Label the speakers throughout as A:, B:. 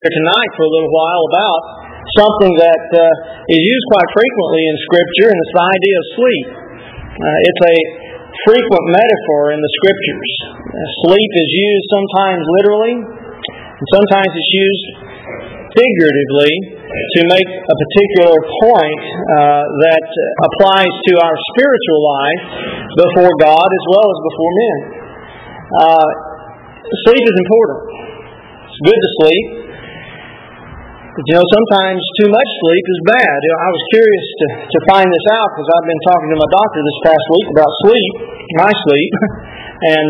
A: tonight for a little while about something that is used quite frequently in Scripture, and it's the idea of sleep. It's a frequent metaphor in the Scriptures. Sleep is used sometimes literally, and sometimes it's used figuratively to make a particular point that applies to our spiritual life before God as well as before men. Sleep is important. It's good to sleep. But sometimes too much sleep is bad. I was curious to find this out because I've been talking to my doctor this past week about sleep, my sleep, and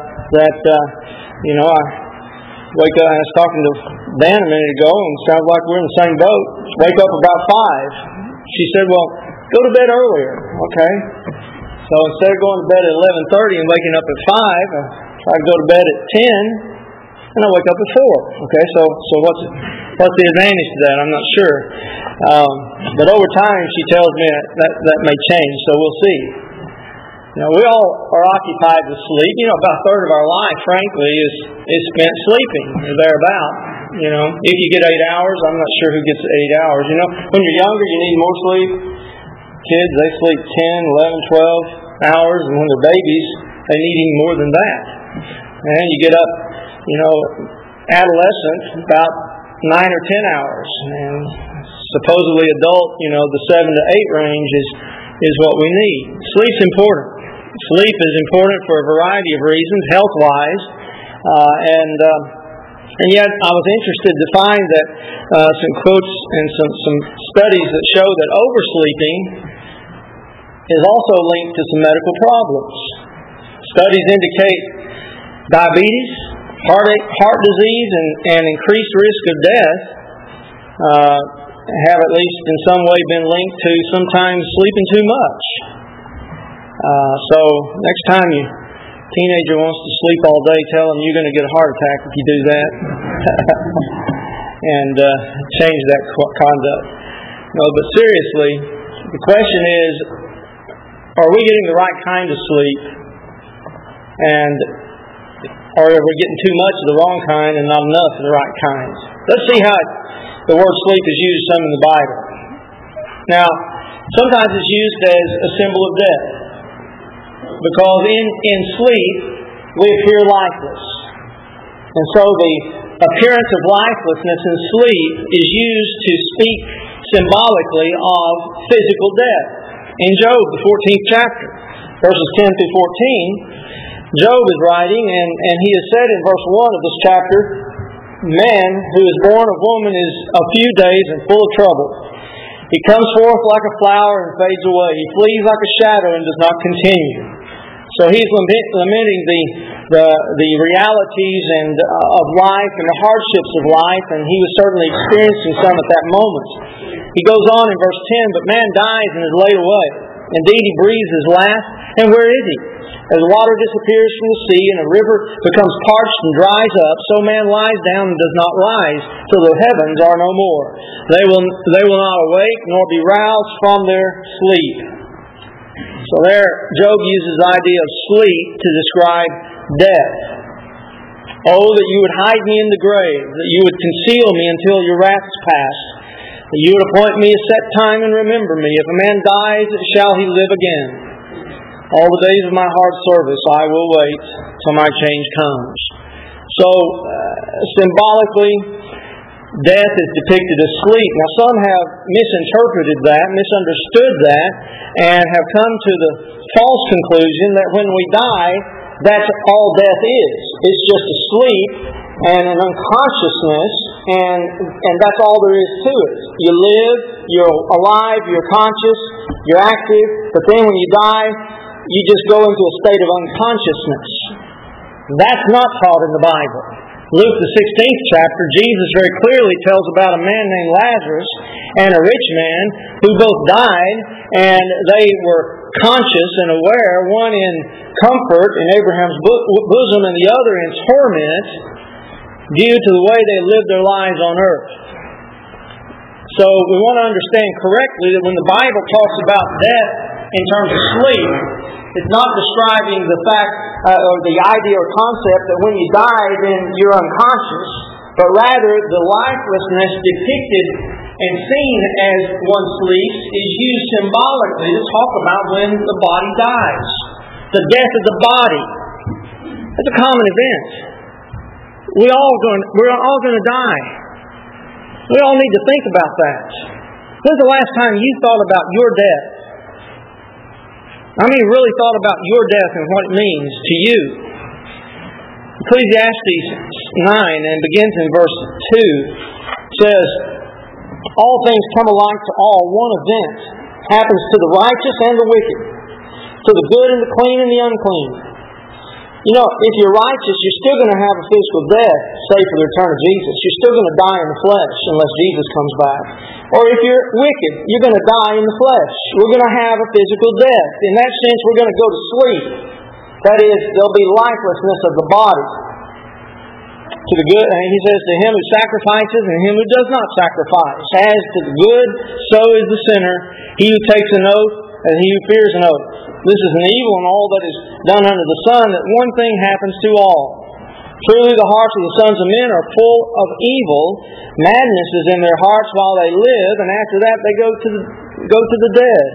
A: I wake up. I was talking to Dan a minute ago, and it sounds like we're in the same boat. Wake up about 5. She said, "Well, go to bed earlier." Okay. So instead of going to bed at 11:30 and waking up at 5, I try to go to bed at 10, and I wake up at 4. Okay. So what's the advantage to that? I'm not sure. But over time, she tells me that may change. So we'll see. We all are occupied with sleep. About a third of our life, frankly, is spent sleeping or thereabout. If you get 8 hours, I'm not sure who gets 8 hours. When you're younger, you need more sleep. Kids, they sleep 10, 11, 12 hours, and when they're babies, they need even more than that. And you get up, adolescent, about 9 or 10 hours. And supposedly adult, the 7 to 8 range is what we need. Sleep's important. Sleep is important for a variety of reasons, health-wise, and yet I was interested to find that some quotes and some studies that show that oversleeping is also linked to some medical problems. Studies indicate diabetes, heart disease, and increased risk of death have at least in some way been linked to sometimes sleeping too much. So next time a teenager wants to sleep all day, tell them you're going to get a heart attack if you do that. And change that conduct. No, but seriously, the question is, are we getting the right kind of sleep? Or are we getting too much of the wrong kind and not enough of the right kind? Let's see how the word sleep is used some in the Bible. Now, sometimes it's used as a symbol of death. Because in sleep, we appear lifeless. And so the appearance of lifelessness in sleep is used to speak symbolically of physical death. In Job, the 14th chapter, verses 10 through 14, Job is writing, and he has said in verse 1 of this chapter, "Man who is born of woman is a few days and full of trouble. He comes forth like a flower and fades away. He flees like a shadow and does not continue." So he's lamenting the realities of life and the hardships of life, and he was certainly experiencing some at that moment. He goes on in verse 10, "But man dies and is laid away. Indeed, he breathes his last, and where is he? As water disappears from the sea and a river becomes parched and dries up, so man lies down and does not rise till the heavens are no more. They will not awake nor be roused from their sleep." So there, Job uses the idea of sleep to describe death. "Oh, that you would hide me in the grave, that you would conceal me until your wrath is past, that you would appoint me a set time and remember me. If a man dies, shall he live again? All the days of my hard service I will wait till my change comes." So, symbolically, death is depicted as sleep. Now, some have misinterpreted that, misunderstood that, and have come to the false conclusion that when we die, that's all death is. It's just a sleep and an unconsciousness, and that's all there is to it. You live, you're alive, you're conscious, you're active, but then when you die, you just go into a state of unconsciousness. That's not taught in the Bible. Luke, the 16th chapter, Jesus very clearly tells about a man named Lazarus and a rich man who both died, and they were conscious and aware, one in comfort in Abraham's bosom and the other in torment due to the way they lived their lives on earth. So we want to understand correctly that when the Bible talks about death in terms of sleep, it's not describing the fact or the idea or concept that when you die, then you're unconscious. but rather the lifelessness depicted and seen as one sleeps is used symbolically to talk about when the body dies. The death of the body. It's a common event. We're all going to die. We all need to think about that. When's the last time you thought about your death? I mean, really thought about your death and what it means to you. Ecclesiastes 9 and begins in verse 2 says, all things come alike to all. One event happens to the righteous and the wicked, to the good and the clean and the unclean. You know, if you're righteous, you're still going to have a physical death, save for the return of Jesus. You're still going to die in the flesh unless Jesus comes back. Or if you're wicked, you're going to die in the flesh. We're going to have a physical death. In that sense, we're going to go to sleep. That is, there'll be lifelessness of the body. To the good, and he says, to him who sacrifices and him who does not sacrifice. As to the good, so is the sinner. He who takes an oath, and he who fears an oath. This is an evil in all that is done under the sun, that one thing happens to all. Truly the hearts of the sons of men are full of evil. Madness is in their hearts while they live, and after that they go to the dead.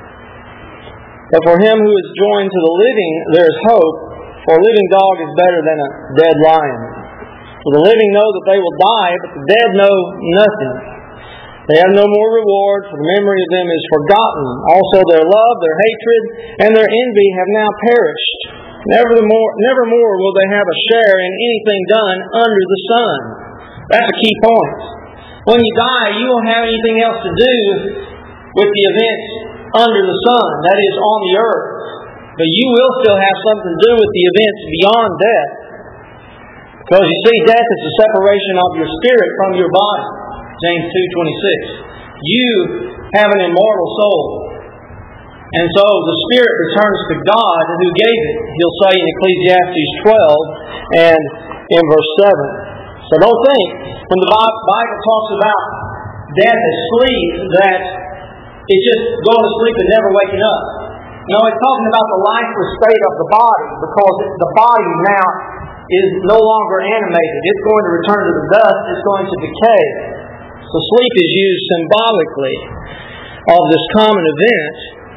A: But for him who is joined to the living, there is hope. For a living dog is better than a dead lion. For the living know that they will die, but the dead know nothing. They have no more reward, for the memory of them is forgotten. Also their love, their hatred, and their envy have now perished. Nevermore will they have a share in anything done under the sun. That's a key point. When you die, you won't have anything else to do with the events under the sun, that is, on the earth. But you will still have something to do with the events beyond death. Because you see, death is the separation of your spirit from your body. James 2:26. You have an immortal soul. And so the spirit returns to God who gave it. He'll say in Ecclesiastes 12 and in verse 7. So don't think, when the Bible talks about death as sleep, that it's just going to sleep and never waking up. No, it's talking about the lifeless state of the body, because the body now is no longer animated. It's going to return to the dust. It's going to decay. So sleep is used symbolically of this common event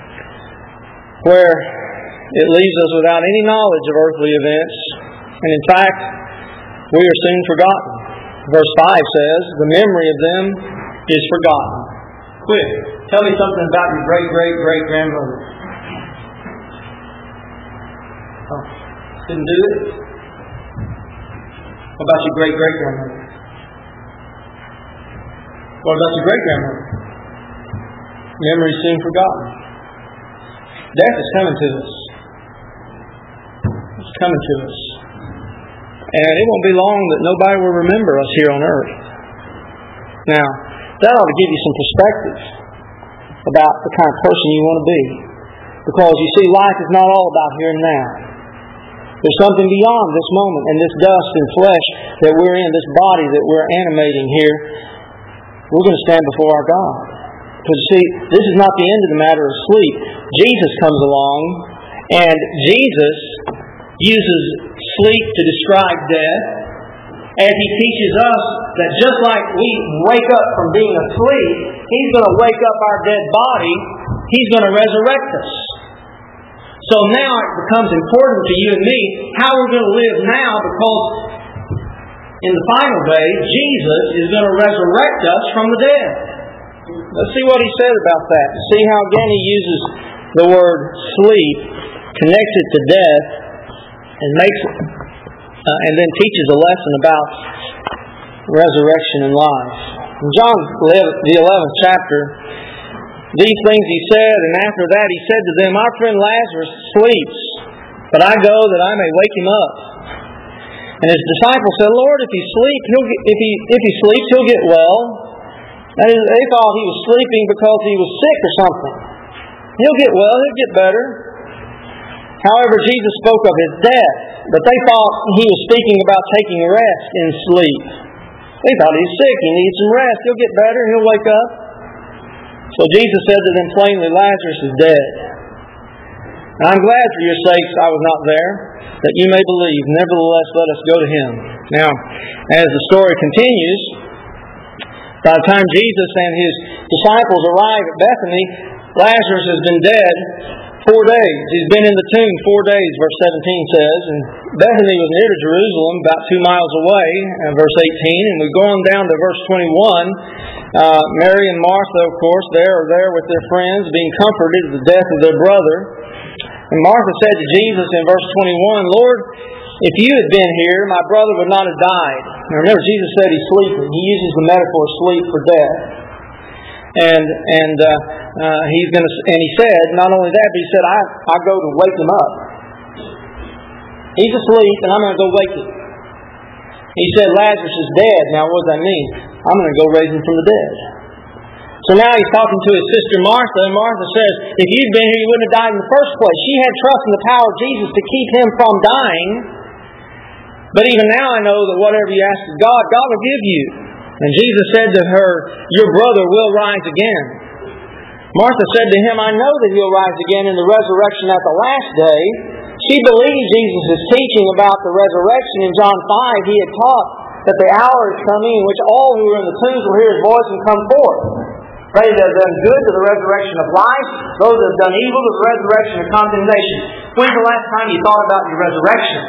A: where it leaves us without any knowledge of earthly events. And in fact, we are soon forgotten. Verse 5 says, the memory of them is forgotten. Quick, tell me something about your great-great-great-grandmother. Oh, didn't do it? What about your great-great-grandmother? What about your great-grandmother? Memory soon forgotten. Death is coming to us. It's coming to us. And it won't be long that nobody will remember us here on earth. Now, that ought to give you some perspective about the kind of person you want to be. Because you see, life is not all about here and now. There's something beyond this moment and this dust and flesh that we're in, this body that we're animating here. We're going to stand before our God. Because you see, this is not the end of the matter of sleep. Jesus comes along, and Jesus uses sleep to describe death, as He teaches us that just like we wake up from being asleep, He's going to wake up our dead body. He's going to resurrect us. So now it becomes important to you and me how we're going to live now, because in the final day, Jesus is going to resurrect us from the dead. Let's see what He said about that. See how again He uses the word sleep, connects it to death, and and then teaches a lesson about resurrection and life. In John the 11th chapter, these things He said, and after that He said to them, our friend Lazarus sleeps, but I go that I may wake him up. And His disciples said, Lord, if he sleeps, he'll get well. That is, they thought He was sleeping because he was sick or something. He'll get well, he'll get better. However, Jesus spoke of His death, but they thought He was speaking about taking rest in sleep. They thought He's sick, He needs some rest, he'll get better, he'll wake up. So Jesus said to them plainly, Lazarus is dead. And I'm glad for your sakes I was not there, that you may believe. Nevertheless, let us go to him. Now, as the story continues, by the time Jesus and his disciples arrive at Bethany, Lazarus has been dead 4 days. He's been in the tomb 4 days, verse 17 says. And Bethany was near to Jerusalem, about 2 miles away, verse 18. And we go on down to verse 21. Mary and Martha, of course, are there with their friends, being comforted at the death of their brother. And Martha said to Jesus in verse 21, Lord, if you had been here, my brother would not have died. Now remember, Jesus said he's sleeping. He uses the metaphor sleep for death. And he said, not only that, but he said, I go to wake him up. He's asleep, and I'm going to go wake him. He said, Lazarus is dead. Now, what does that mean? I'm going to go raise him from the dead. So now he's talking to his sister Martha, and Martha says, if you'd been here, you wouldn't have died in the first place. She had trust in the power of Jesus to keep him from dying. But even now I know that whatever you ask of God, God will give you. And Jesus said to her, your brother will rise again. Martha said to him, I know that he'll rise again in the resurrection at the last day. She believed Jesus' teaching about the resurrection. In John 5, he had taught that the hour is coming in which all who are in the tombs will hear his voice and come forth. They that have done good to the resurrection of life, those that have done evil to the resurrection of condemnation. When's the last time you thought about your resurrection?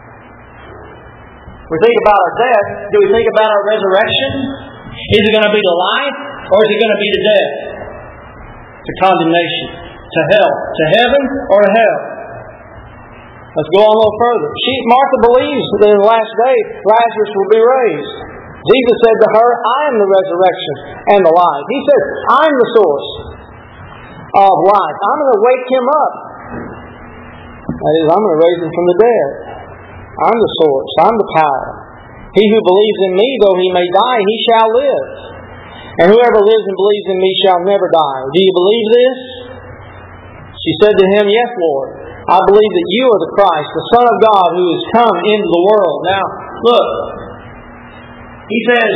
A: We think about our death. Do we think about our resurrection? Is it going to be to life, or is it going to be to death? To condemnation, to hell, to heaven, or to hell? Let's go on a little further. Martha believes that in the last day Lazarus will be raised. Jesus said to her, I am the resurrection and the life. He said, I'm the source of life. I'm going to wake him up. That is, I'm going to raise him from the dead. I'm the source. I'm the power. He who believes in me, though he may die, he shall live. And whoever lives and believes in me shall never die. Do you believe this? She said to him, yes, Lord. I believe that you are the Christ, the Son of God, who has come into the world. Now, look. He says,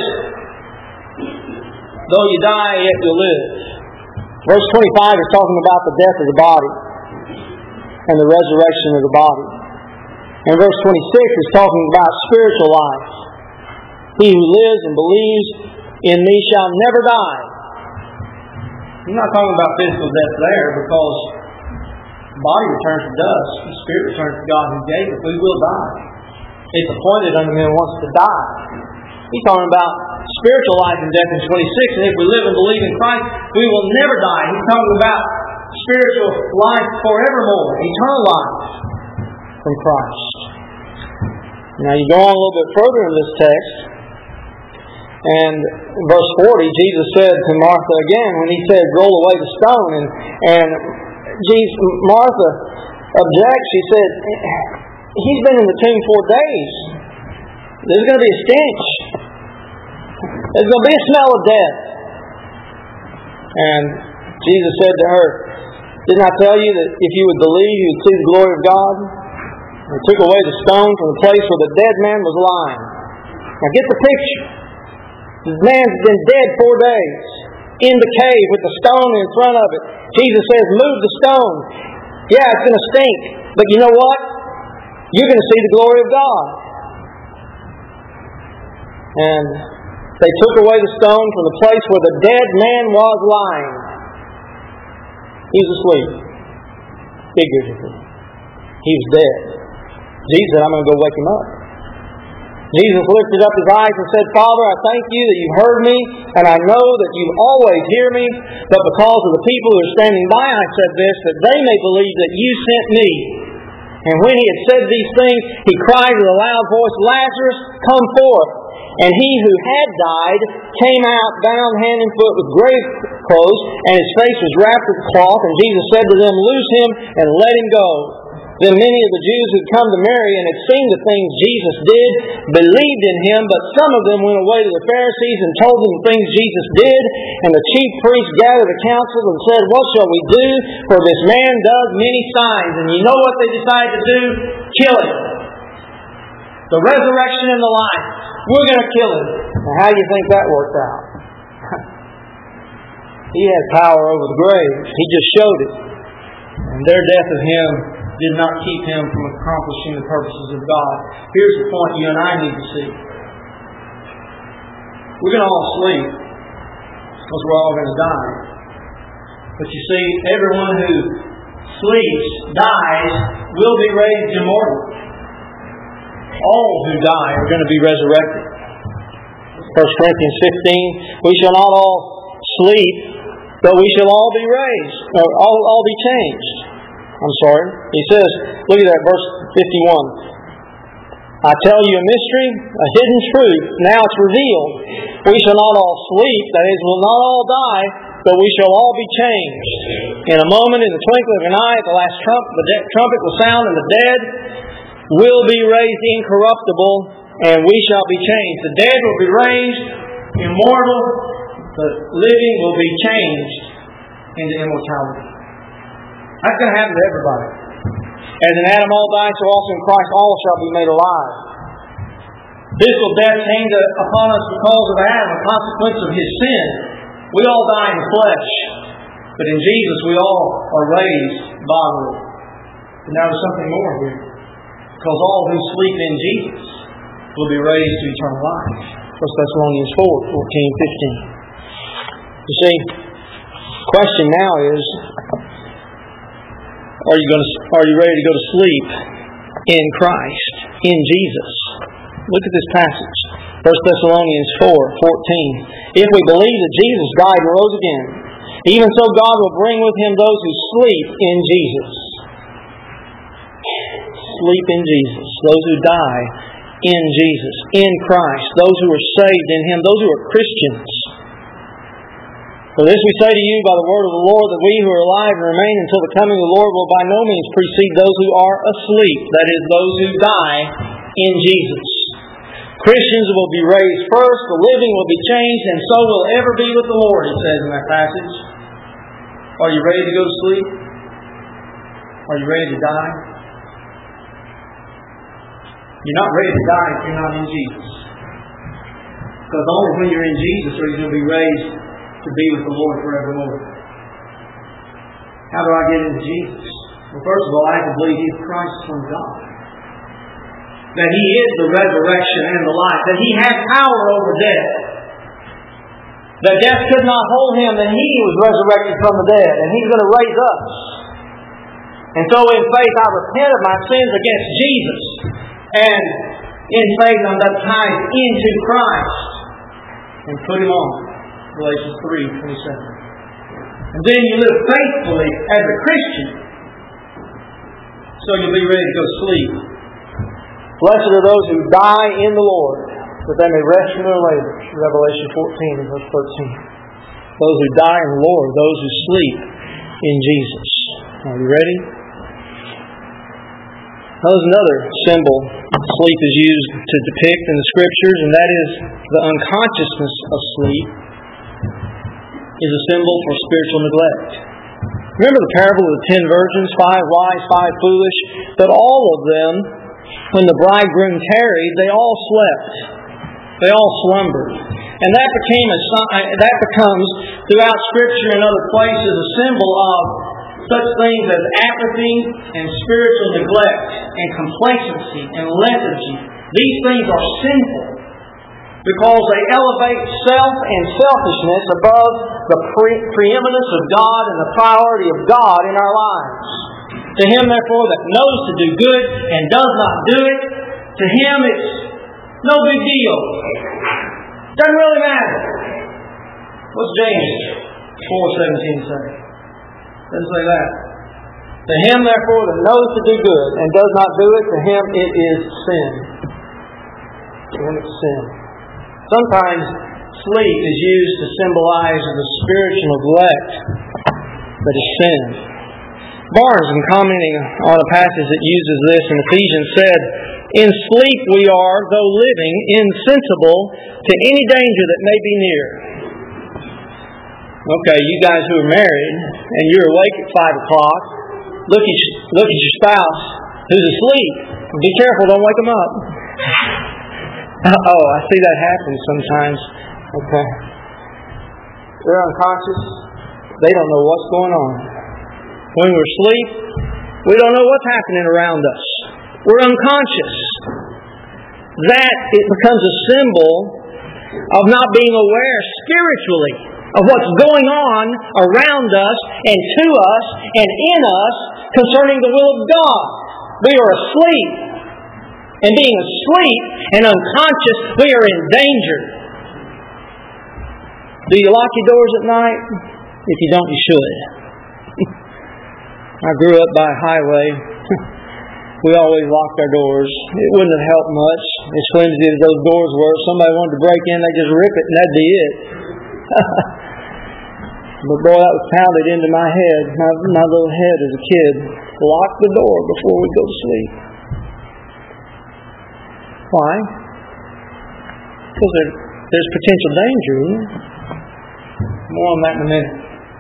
A: though you die, yet you'll live. Verse 25 is talking about the death of the body and the resurrection of the body. And verse 26 is talking about spiritual life. He who lives and believes in me shall never die. I'm not talking about physical death there, because the body returns to dust, the spirit returns to God who gave it. We will die. It's appointed unto him once to die. He's talking about spiritual life and death in 26. And if we live and believe in Christ, we will never die. He's talking about spiritual life forevermore, eternal life from Christ. Now you go on a little bit further in this text, and in verse 40, Jesus said to Martha again, when he said, roll away the stone, and Martha objects. She said, he's been in the tomb 4 days. There's going to be a stench. There's going to be a smell of death. And Jesus said to her, didn't I tell you that if you would believe, you would see the glory of God? He took away the stone from the place where the dead man was lying. Now get the picture. This man's been dead 4 days. In the cave with the stone in front of it. Jesus says, move the stone. Yeah, it's going to stink. But you know what? You're going to see the glory of God. And they took away the stone from the place where the dead man was lying. He was asleep. Figuratively. He was dead. Jesus said, I'm going to go wake him up. Jesus lifted up his eyes and said, Father, I thank you that you've heard me, and I know that you always hear me, but because of the people who are standing by, I said this, that they may believe that you sent me. And when he had said these things, he cried with a loud voice, Lazarus, come forth. And he who had died came out, bound hand and foot with grave clothes, and his face was wrapped with cloth. And Jesus said to them, loose him and let him go. Then many of the Jews who had come to Mary and had seen the things Jesus did believed in him, but some of them went away to the Pharisees and told them the things Jesus did. And the chief priests gathered a council and said, what shall we do? For this man does many signs. And you know what they decided to do? Kill him. The resurrection and the life. We're going to kill him. Now, how do you think that worked out? He had power over the grave. He just showed it. And their death of Him did not keep Him from accomplishing the purposes of God. Here's the point you and I need to see. We're going to all sleep because we're all going to die. But you see, everyone who sleeps, dies, will be raised immortal. All who die are going to be resurrected. 1 Corinthians 15, we shall not all sleep, but we shall all be raised, or all be changed. I'm sorry. He says, look at that, verse 51. I tell you a mystery, a hidden truth, now it's revealed. We shall not all sleep, that is, we'll not all die, but we shall all be changed. In a moment, in the twinkling of an eye, at the last trumpet will sound, and the dead will be raised incorruptible, and we shall be changed. The dead will be raised immortal, the living will be changed into immortality. That's going to happen to everybody. As in Adam all died, so also in Christ all shall be made alive. Physical death came upon us because of Adam, a consequence of his sin. We all die in the flesh, but in Jesus we all are raised bodily. And now there's something more here. Because all who sleep in Jesus will be raised to eternal life. 1 Thessalonians 4:14, 15. You see, the question now is, are you ready to go to sleep in Christ, in Jesus? Look at this passage. 1 Thessalonians 4:14. If we believe that Jesus died and rose again, even so God will bring with Him those who sleep in Jesus. Sleep in Jesus. Those who die in Jesus, in Christ. Those who are saved in Him. Those who are Christians. For this we say to you by the word of the Lord, that we who are alive and remain until the coming of the Lord will by no means precede those who are asleep. That is, those who die in Jesus. Christians will be raised first, the living will be changed, and so will ever be with the Lord, it says in that passage. Are you ready to go to sleep? Are you ready to die? You're not ready to die if you're not in Jesus. Because only when you're in Jesus are you going to be raised to be with the Lord forevermore. How do I get into Jesus? Well, first of all, I have to believe He's Christ from God. That He is the resurrection and the life. That He has power over death. That death could not hold Him, and He was resurrected from the dead. And He's going to raise us. And so in faith I repent of my sins against Jesus. And in faith I'm baptized into Christ. And put Him on. Galatians 3:27. And then you live faithfully as a Christian. So you'll be ready to go sleep. Blessed are those who die in the Lord, that they may rest from their labors. Revelation 14 and verse 13. Those who die in the Lord, those who sleep in Jesus. Are you ready? Now there's another symbol sleep is used to depict in the Scriptures, and that is the unconsciousness of sleep is a symbol for spiritual neglect. Remember the parable of the 10 virgins, 5 wise, 5 foolish? But all of them, when the bridegroom tarried, they all slept. They all slumbered. And that becomes, throughout Scripture and other places, a symbol of such things as apathy and spiritual neglect and complacency and lethargy. These things are sinful because they elevate self and selfishness above the preeminence of God and the priority of God in our lives. To him, therefore, that knows to do good and does not do it, to him it's no big deal. Doesn't really matter. What's James 4:17 say? Doesn't say that. To him, therefore, that knows to do good and does not do it, to him it is sin. To him it's sin. Sometimes sleep is used to symbolize the spiritual neglect that is sin. Barnes, in commenting on a passage that uses this in Ephesians, said, "In sleep we are, though living, insensible to any danger that may be near." Okay, you guys who are married and you're awake at 5 o'clock, look at your spouse who's asleep. Be careful, don't wake them up. Oh, I see that happen sometimes. Okay. They're unconscious. They don't know what's going on. When we're asleep, we don't know what's happening around us. We're unconscious. That it becomes a symbol of not being aware spiritually of what's going on around us and to us and in us concerning the will of God. We are asleep. And being asleep and unconscious, we are in danger. Do you lock your doors at night? If you don't, you should. I grew up by a highway. We always locked our doors. It wouldn't have helped much. As flimsy as those doors were, if somebody wanted to break in, they'd just rip it and that'd be it. But boy, that was pounded into my head, my little head as a kid. Lock the door before we go to sleep. Why? Because there's potential danger, isn't there? More on that in a minute.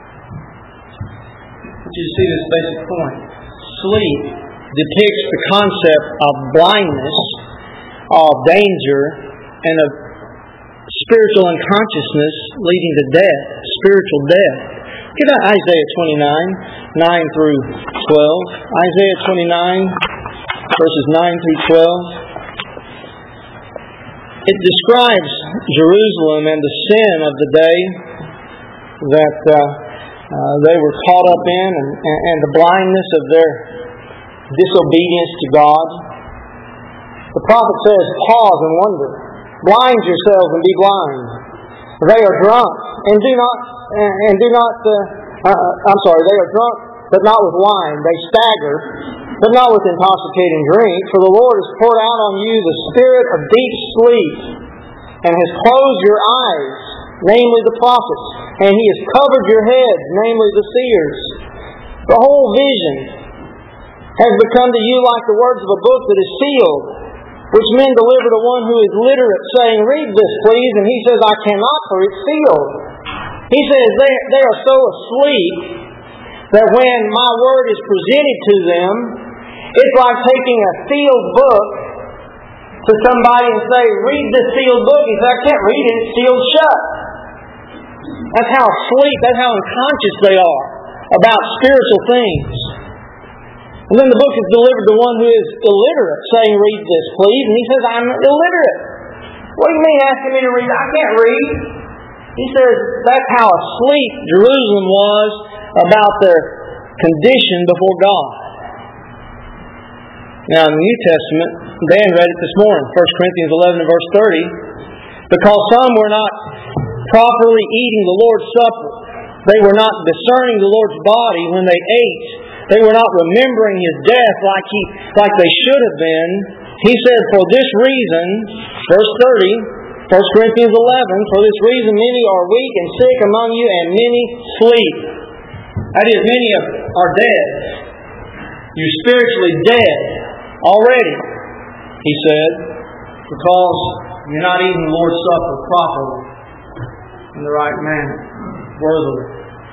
A: But you see this basic point. Sleep depicts the concept of blindness, of danger, and of spiritual unconsciousness leading to death, spiritual death. Get out Isaiah 29, 9 through 12. Isaiah 29, verses 9 through 12. It describes Jerusalem and the sin of the day that they were caught up in and the blindness of their disobedience to God. The prophet says, pause and wonder. Blind yourselves and be blind. They are drunk and they are drunk but not with wine. They stagger but not with intoxicating drink. For the Lord has poured out on you the spirit of deep sleep and has closed your eyes, namely the prophets, and He has covered your heads, namely the seers. The whole vision has become to you like the words of a book that is sealed, which men deliver to one who is literate, saying, read this, please. And he says, I cannot, for it's sealed. He says they are so asleep that when my word is presented to them, it's like taking a sealed book to somebody and say, read this sealed book. He says, I can't read it, it's sealed shut. That's how asleep, that's how unconscious they are about spiritual things. And then the book is delivered to one who is illiterate, saying, read this, please. And he says, I'm illiterate. What do you mean asking me to read? I can't read. He says, that's how asleep Jerusalem was about their condition before God. Now, in the New Testament, Dan read it this morning, 1 Corinthians 11 and verse 30. Because some were not properly eating the Lord's Supper. They were not discerning the Lord's body when they ate. They were not remembering His death like they should have been. He said, for this reason, verse 30, 1 Corinthians 11, for this reason many are weak and sick among you, and many sleep. That is, many are dead. You're spiritually dead already, he said, because you're not eating the Lord's Supper properly, in the right manner, worthily.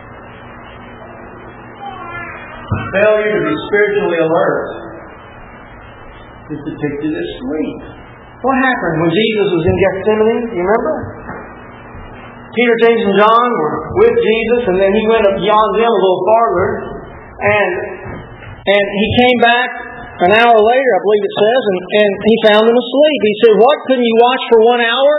A: Failure to be spiritually alert is depicted as sleep. What happened when Jesus was in Gethsemane? Do you remember? Peter, James, and John were with Jesus, and then He went up beyond them a little farther, and He came back an hour later, I believe it says, and He found them asleep. He said, what, couldn't you watch for 1 hour?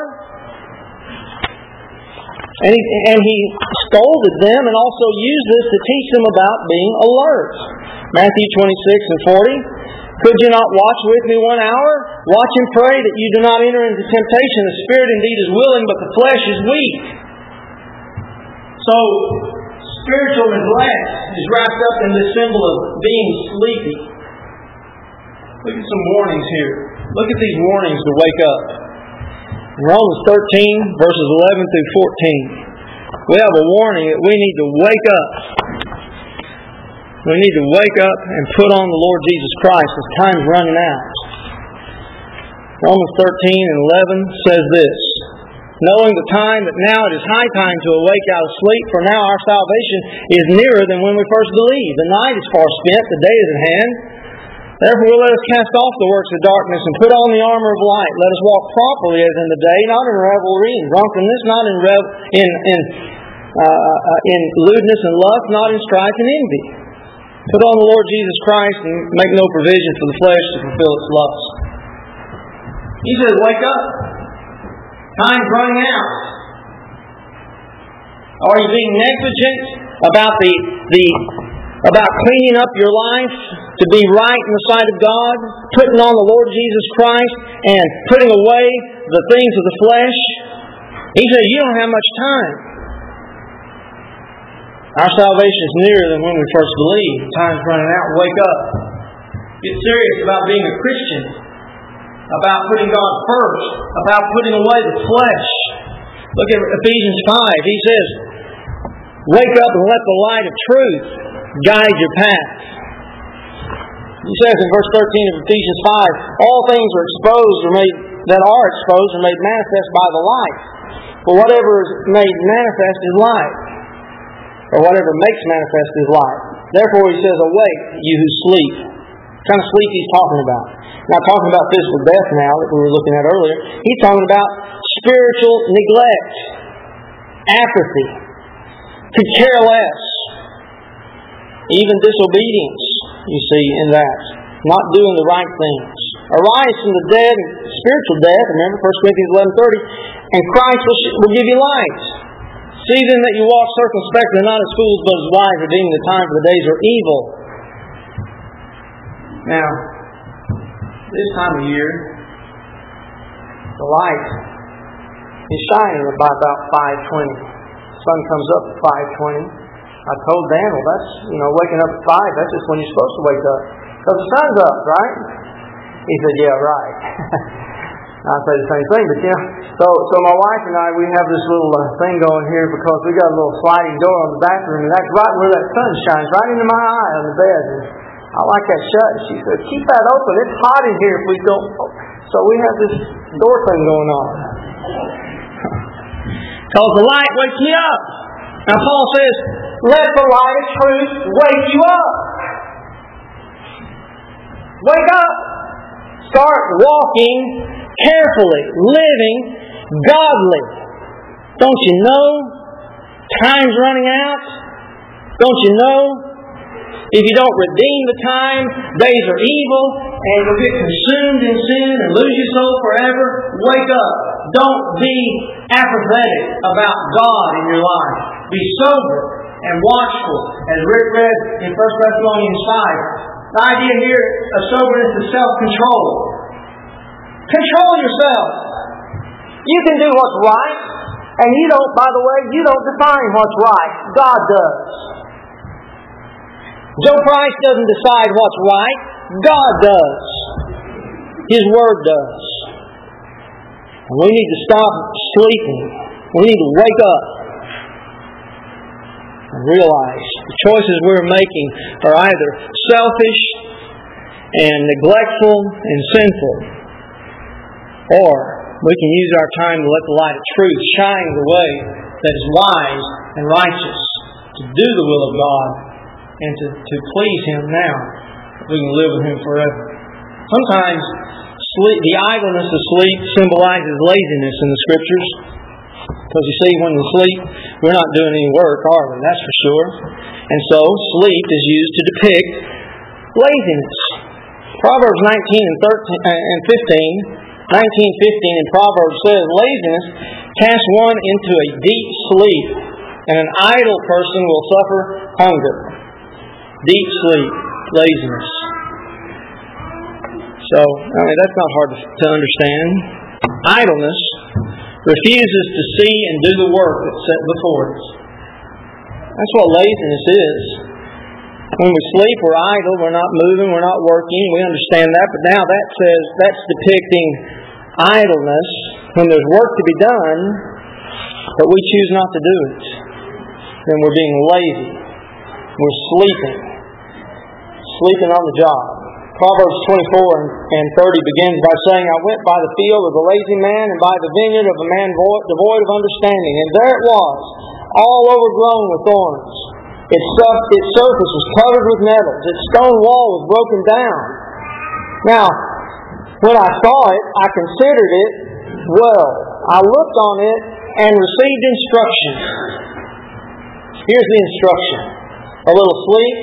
A: And he scolded them and also used this to teach them about being alert. Matthew 26 and 40. Could you not watch with me 1 hour? Watch and pray that you do not enter into temptation. The spirit indeed is willing, but the flesh is weak. So, spiritual neglect is wrapped up in this symbol of being sleepy. Look at some warnings here. Look at these warnings to wake up. In Romans 13, verses 11 through 14, we have a warning that we need to wake up. We need to wake up and put on the Lord Jesus Christ as time's running out. Romans 13 and 11 says this, knowing the time that now it is high time to awake out of sleep, for now our salvation is nearer than when we first believed. The night is far spent, the day is at hand. Therefore let us cast off the works of darkness and put on the armor of light. Let us walk properly as in the day, not in revelry and drunkenness, not in lewdness and lust, not in strife and envy. Put on the Lord Jesus Christ and make no provision for the flesh to fulfill its lusts. He says, wake up. Time's running out. Are you being negligent about about cleaning up your life to be right in the sight of God, putting on the Lord Jesus Christ and putting away the things of the flesh? He says, you don't have much time. Our salvation is nearer than when we first believed. Time's running out. Wake up. Get serious about being a Christian, about putting God first, about putting away the flesh. Look at Ephesians 5. He says, wake up and let the light of truth guide your path. He says in verse 13 of Ephesians 5, all things are exposed or made manifest by the light. For whatever is made manifest is light, or whatever makes manifest is light. Therefore he says, awake, you who sleep. What kind of sleep he's talking about? Not talking about physical death now that we were looking at earlier. He's talking about spiritual neglect, apathy, could care less, even disobedience, you see, in that. Not doing the right things. Arise from the dead, spiritual death, remember 1 Corinthians 11:30, and Christ will give you light. See then that you walk circumspectly, not as fools, but as wise, redeeming the time, for the days are evil. Now, this time of year, the light is shining by about 5:20. The sun comes up at 5:20. I told Daniel, that's, waking up at 5, that's just when you're supposed to wake up. Because the sun's up, right? He said, yeah, right. I say the same thing, but so my wife and I, we have this little thing going here because we got a little sliding door on the bathroom, and that's right where that sun shines, right into my eye on the bed. And I like that shut. She said, keep that open. It's hot in here if we don't. So we have this door thing going on. Because the light wakes me up. Now Paul says, let the light of truth wake you up. Wake up. Start walking carefully, living godly. Don't you know? Time's running out. Don't you know? If you don't redeem the time, days are evil, and you'll get consumed in sin and lose your soul forever. Wake up. Don't be apathetic about God in your life. Be sober and watchful, as Rick read in 1 Thessalonians 5. The idea here of soberness is self-control. Control yourself. You can do what's right, and you don't define what's right. God does. Joe Price doesn't decide what's right. God does. His Word does. And we need to stop sleeping. We need to wake up and realize the choices we're making are either selfish and neglectful and sinful, or we can use our time to let the light of truth shine the way that is wise and righteous to do the will of God and to please Him now, that we can live with Him forever. Sometimes the idleness of sleep symbolizes laziness in the Scriptures. Because you see, when we sleep, we're not doing any work, are we? That's for sure. And so, sleep is used to depict laziness. Proverbs 19:15 in Proverbs says, laziness casts one into a deep sleep, and an idle person will suffer hunger. Deep sleep, laziness. So, that's not hard to understand. Idleness refuses to see and do the work that's set before us. That's what laziness is. When we sleep, we're idle, we're not moving, we're not working, we understand that, but now that says that's depicting idleness when there's work to be done, but we choose not to do it. Then we're being lazy. We're sleeping on the job. Proverbs 24 and 30 begins by saying, I went by the field of a lazy man and by the vineyard of a man devoid of understanding. And there it was, all overgrown with thorns. Its surface was covered with nettles. Its stone wall was broken down. Now, when I saw it, I considered it well. I looked on it and received instruction. Here's the instruction. A little sleep, a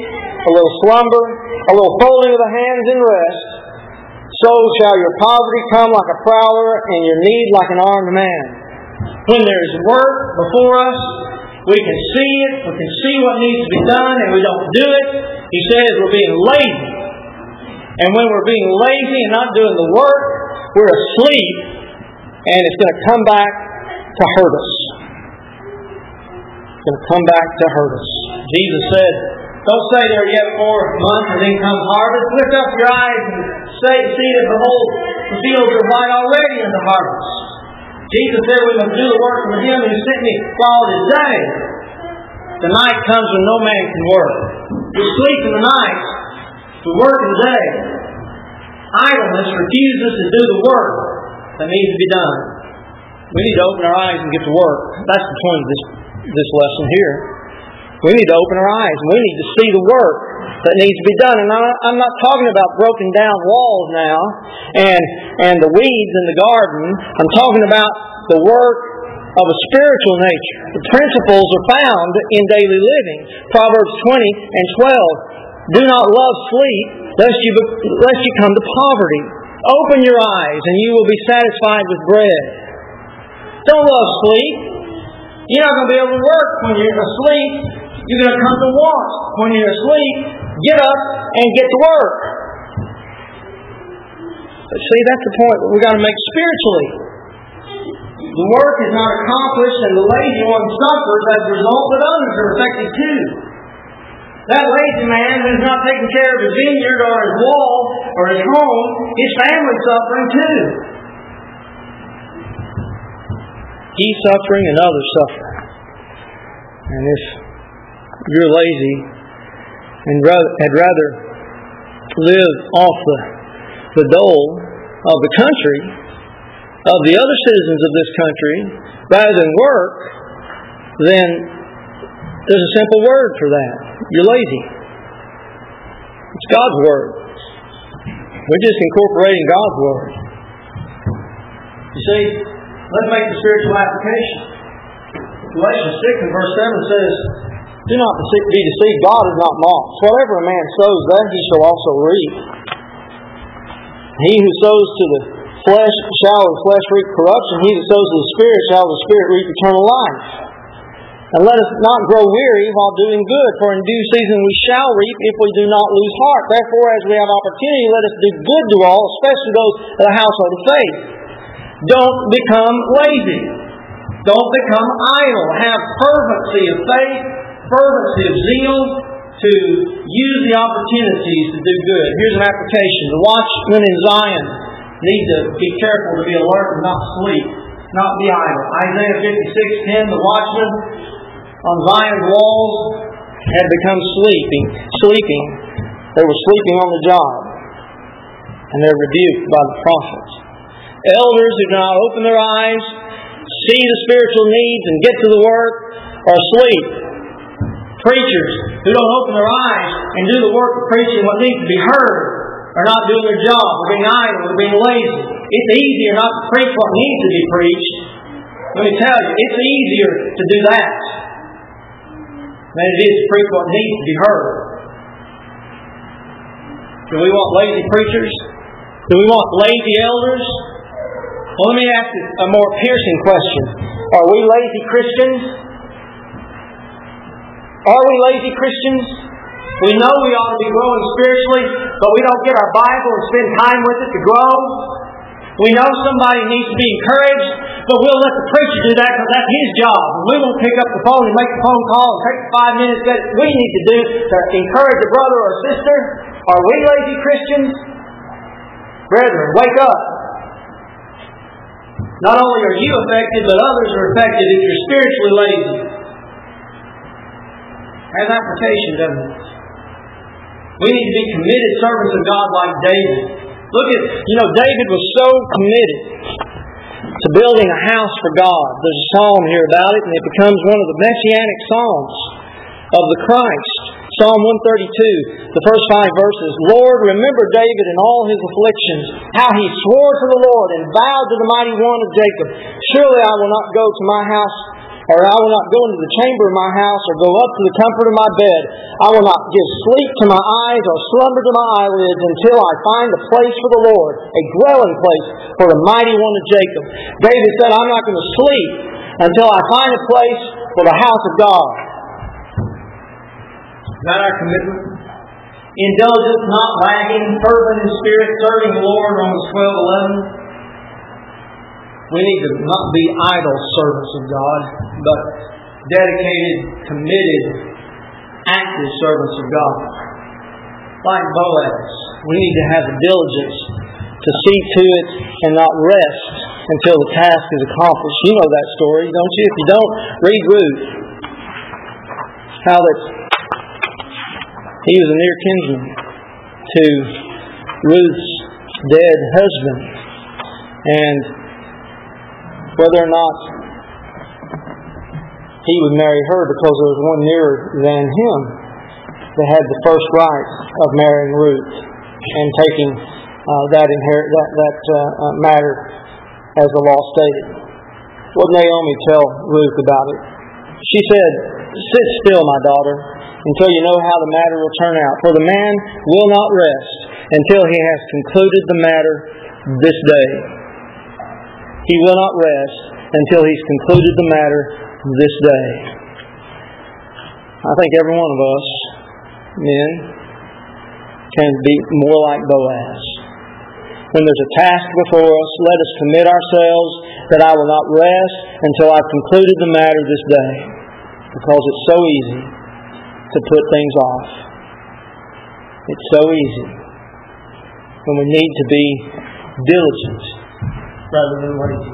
A: a little slumber, a little folding of the hands and rest, so shall your poverty come like a prowler and your need like an armed man. When there's work before us, we can see it, we can see what needs to be done, and we don't do it. He says we're being lazy. And when we're being lazy and not doing the work, we're asleep, and it's going to come back to hurt us. It's going to come back to hurt us. Jesus said, don't say there yet 4 months and then comes harvest. Lift up your eyes and see that behold, the fields are white already in the harvest. Jesus said we must do the work for Him who sent me while it is day. The night comes when no man can work. We sleep in the night, we work in the day. Idleness refuses to do the work that needs to be done. We need to open our eyes and get to work. That's the point of this lesson here. We need to open our eyes. We need to see the work that needs to be done. And I'm not talking about broken down walls now and the weeds in the garden. I'm talking about the work of a spiritual nature. The principles are found in daily living. Proverbs 20 and 12. Do not love sleep, lest you come to poverty. Open your eyes, and you will be satisfied with bread. Don't love sleep. You're not going to be able to work when you're asleep. You're going to come to want. When you're asleep, get up and get to work. But see, that's the point that we've got to make spiritually. The work is not accomplished, and the lazy one suffers as a result, but others are affected too. That lazy man who's not taking care of his vineyard or his wall or his home, his family's suffering too. He's suffering and others suffer. And if you're lazy and had rather live off the dole of the country, of the other citizens of this country, rather than work, then there's a simple word for that. You're lazy. It's God's Word. We're just incorporating God's Word. You see, let's make the spiritual application. Galatians 6 and verse 7 says, do not be deceived. God is not mocked. Whatever a man sows, that he shall also reap. He who sows to the flesh shall of the flesh reap corruption. He that sows to the Spirit shall of the Spirit reap eternal life. And let us not grow weary while doing good, for in due season we shall reap if we do not lose heart. Therefore, as we have opportunity, let us do good to all, especially those of the household of faith. Don't become lazy. Don't become idle. Have fervency of faith, fervency of zeal to use the opportunities to do good. Here's an application. The watchmen in Zion need to be careful to be alert and not sleep, not be idle. Isaiah 56:10, the watchmen on Zion's walls had become sleeping. They were sleeping on the job. And they're rebuked by the prophets. Elders who do not open their eyes, see the spiritual needs, and get to the work are asleep. Preachers who don't open their eyes and do the work of preaching what needs to be heard are not doing their job. They're being idle. They're being lazy. It's easier not to preach what needs to be preached. Let me tell you, it's easier to do that than it is to preach what needs to be heard. Do we want lazy preachers? Do we want lazy elders? Well, let me ask you a more piercing question. Are we lazy Christians? Are we lazy Christians? We know we ought to be growing spiritually, but we don't get our Bible and spend time with it to grow. We know somebody needs to be encouraged, but we'll let the preacher do that because that's his job. We won't pick up the phone and make the phone call and take 5 minutes. That we need to do to encourage a brother or sister. Are we lazy Christians? Brethren, wake up. Not only are you affected, but others are affected if you're spiritually lazy. Has application, doesn't it? We need to be committed servants of God like David. Look at, David was so committed to building a house for God. There's a psalm here about it, and it becomes one of the messianic psalms of the Christ. Psalm 132, the first 5 verses. Lord, remember David in all his afflictions, how he swore to the Lord and vowed to the mighty one of Jacob, surely I will not go to my house or I will not go into the chamber of my house, or go up to the comfort of my bed. I will not give sleep to my eyes, or slumber to my eyelids, until I find a place for the Lord, a dwelling place for the mighty one of Jacob. David said, I'm not going to sleep until I find a place for the house of God. Is that our commitment? Indulgence, not lagging, fervent in spirit, serving the Lord, Romans 12:11. We need to not be idle servants of God, but dedicated, committed, active servants of God. Like Boaz, we need to have the diligence to see to it and not rest until the task is accomplished. You know that story, don't you? If you don't, read Ruth. How that he was a near kinsman to Ruth's dead husband. And whether or not he would marry her because there was one nearer than him that had the first right of marrying Ruth and taking that matter as the law stated. What did Naomi tell Ruth about it? She said, sit still, my daughter, until you know how the matter will turn out. For the man will not rest until he has concluded the matter this day. He will not rest until he's concluded the matter this day. I think every one of us, men, can be more like Boaz. When there's a task before us, let us commit ourselves that I will not rest until I've concluded the matter this day. Because it's so easy to put things off. It's so easy when we need to be diligent rather than lazy.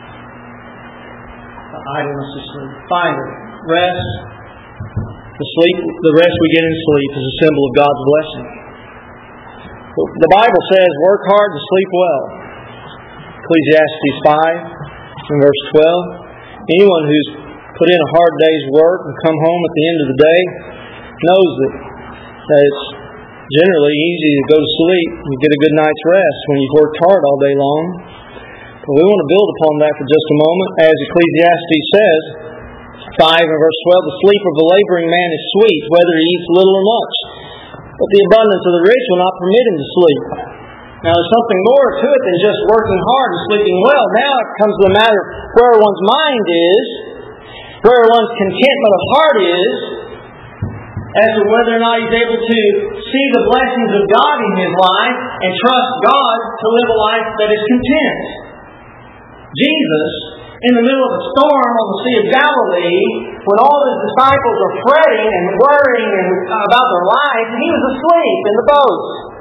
A: The idleness of sleep. Finally, rest. The rest we get in sleep is a symbol of God's blessing. The Bible says, work hard and sleep well. Ecclesiastes 5 and verse 12. Anyone who's put in a hard day's work and come home at the end of the day knows that it's generally easy to go to sleep and get a good night's rest when you've worked hard all day long. But we want to build upon that for just a moment. As Ecclesiastes says, 5 and verse 12, the sleep of the laboring man is sweet, whether he eats little or much. But the abundance of the rich will not permit him to sleep. Now there's something more to it than just working hard and sleeping well. Now it comes to the matter of where one's mind is, where one's contentment of heart is, as to whether or not he's able to see the blessings of God in his life and trust God to live a life that is content. Jesus, in the middle of a storm on the Sea of Galilee, when all his disciples are fretting and worrying about their lives, he was asleep in the boat.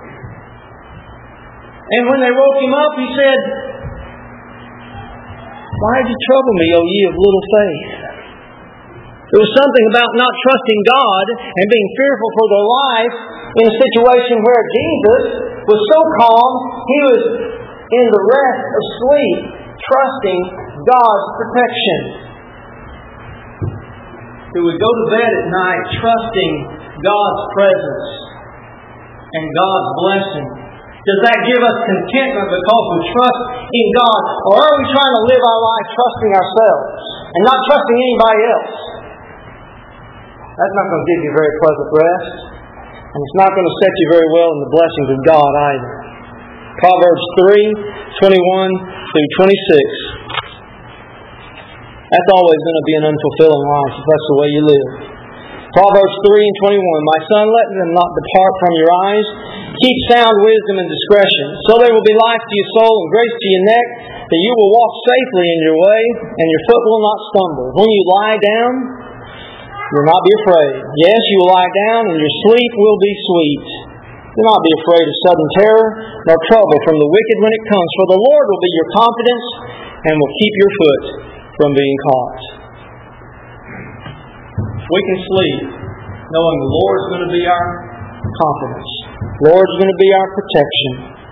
A: And when they woke him up, he said, "Why did you trouble me, O ye of little faith?" There was something about not trusting God and being fearful for their life in a situation where Jesus was so calm, he was in the rest of sleep, trusting God's protection. Who would go to bed at night trusting God's presence and God's blessing. Does that give us contentment because we trust in God? Or are we trying to live our life trusting ourselves and not trusting anybody else? That's not going to give you very pleasant rest. And it's not going to set you very well in the blessings of God either. Proverbs 3:21 through 26. That's always going to be an unfulfilling life if that's the way you live. Proverbs 3:21. My son, let them not depart from your eyes. Keep sound wisdom and discretion. So there will be life to your soul and grace to your neck, that you will walk safely in your way, and your foot will not stumble. When you lie down, you will not be afraid. Yes, you will lie down, and your sleep will be sweet. Do not be afraid of sudden terror, nor trouble from the wicked when it comes. For the Lord will be your confidence, and will keep your foot from being caught. We can sleep knowing the Lord's going to be our confidence. The Lord's going to be our protection.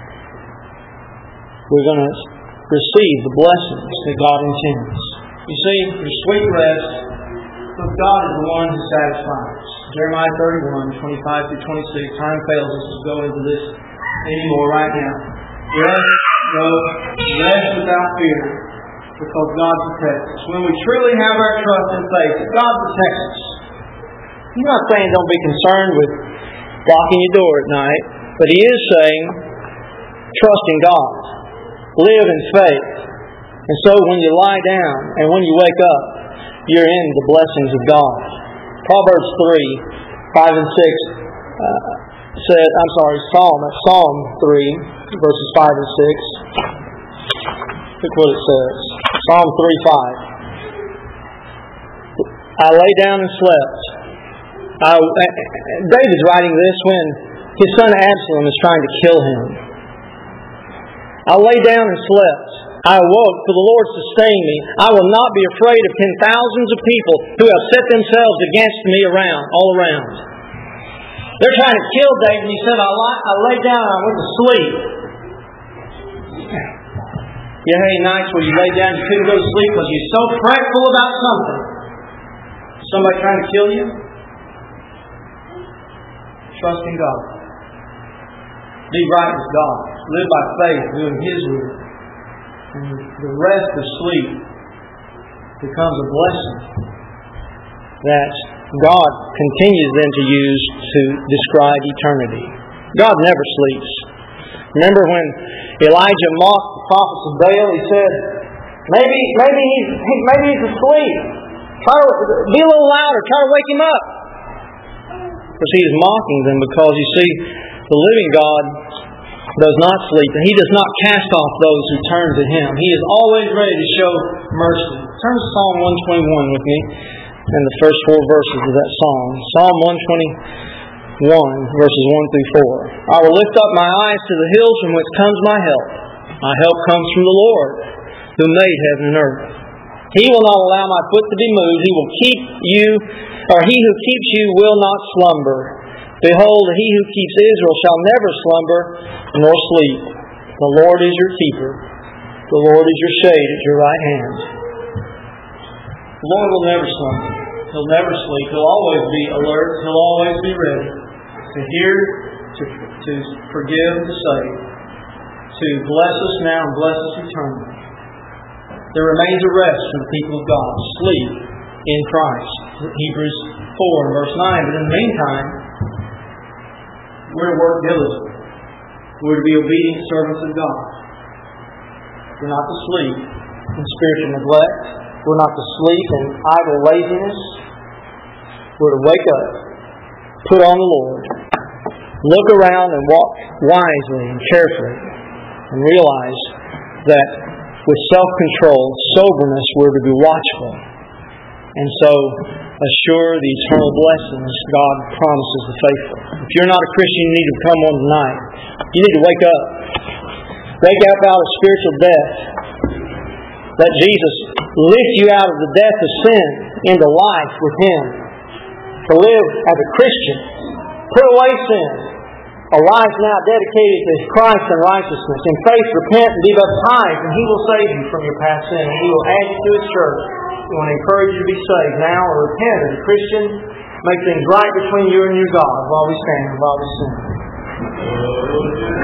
A: We're going to receive the blessings that God intends. You see, there's sweet rest, but God is the one who satisfies. Jeremiah 31:25 through 26. Time fails us to go into this anymore right now. Rest without fear. because God protects us. When we truly have our trust and faith, God protects us. He's not saying don't be concerned with locking your door at night, but He is saying trust in God. Live in faith. And so when you lie down and when you wake up, you're in the blessings of God. Proverbs 3, 5 and 6 said, Psalm 3, verses 5 and 6. Look what it says. Psalm 3:5. I lay down and slept. David's writing this when his son Absalom is trying to kill him. I lay down and slept. I awoke, for the Lord sustained me. I will not be afraid of 10,000s of people who have set themselves against me all around. They're trying to kill David, and he said, I lay down and I went to sleep. You had nights where you lay down and you couldn't go to sleep because you're so fretful about something. Somebody trying to kill you? Trust in God. Be right with God. Live by faith, doing His will. And the rest of sleep becomes a blessing that God continues then to use to describe eternity. God never sleeps. Remember when Elijah mocked the prophets of Baal? He said, maybe he's asleep. Try to be a little louder. Try to wake him up. Because he is mocking them because, you see, the living God does not sleep, and He does not cast off those who turn to Him. He is always ready to show mercy. Turn to Psalm 121 with me, and the first 4 verses of that psalm. Psalm 121, verses 1 through 4. I will lift up my eyes to the hills from whence comes my help. My help comes from the Lord, who made heaven and earth. He will not allow my foot to be moved. He will keep you, or He who keeps you will not slumber. Behold, He who keeps Israel shall never slumber nor sleep. The Lord is your keeper. The Lord is your shade at your right hand. The Lord will never slumber. He'll never sleep. He'll always be alert. He'll always be ready to hear, to forgive, to save, to bless us now and bless us eternally. There remains a rest for the people of God. Sleep in Christ. Hebrews 4 and verse 9. But in the meantime, we're to work diligently. We're to be obedient servants of God. We're not to sleep in spiritual neglect. We're not to sleep in idle laziness. We're to wake up, put on the Lord, look around and walk wisely and carefully, and realize that with self-control, soberness, we're to be watchful. And so assure the eternal blessings God promises the faithful. If you're not a Christian, you need to become one tonight. You need to wake up. Wake up out of spiritual death. Let Jesus lift you out of the death of sin into life with Him. To live as a Christian. Put away sin. A life now dedicated to Christ and righteousness. In faith, repent and be baptized, and He will save you from your past sin, and He will add you to His church. We want to encourage you to be saved now, or repent as a Christian. Make things right between you and your God while we stand and while we sing.